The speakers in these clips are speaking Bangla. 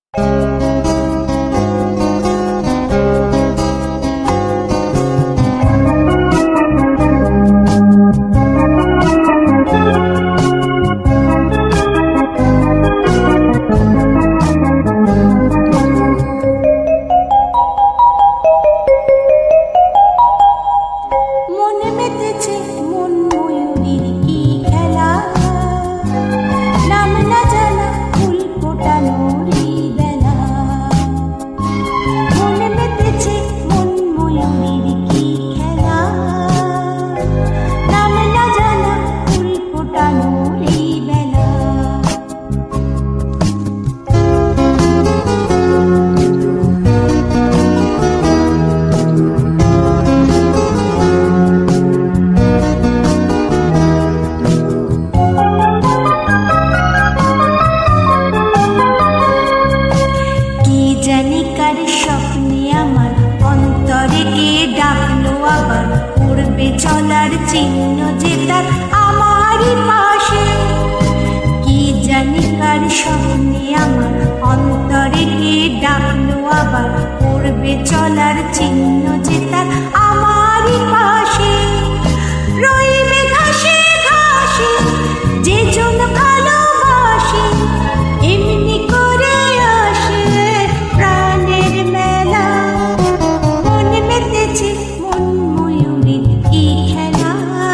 চলার চিহ্ন যে তার আমারই পাশে। কি জানি কার স্বপ্নে আমার অন্তরে কে ডাকলো আবার, পড়বে চলার চিহ্ন যে তার আমারই পাশে। রইবে ঘাসে ঘাসে যে জন ভালোবাসে, এমনি করে আসে প্রাণের মেলা। মন মেতেছে মন ময়ূরীর কি খেলা,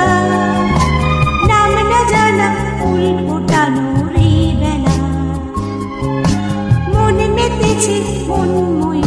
নাম না জানা ফুল ফোটানোর এই বেলা। মন মেতেছে মন ময়ূরীর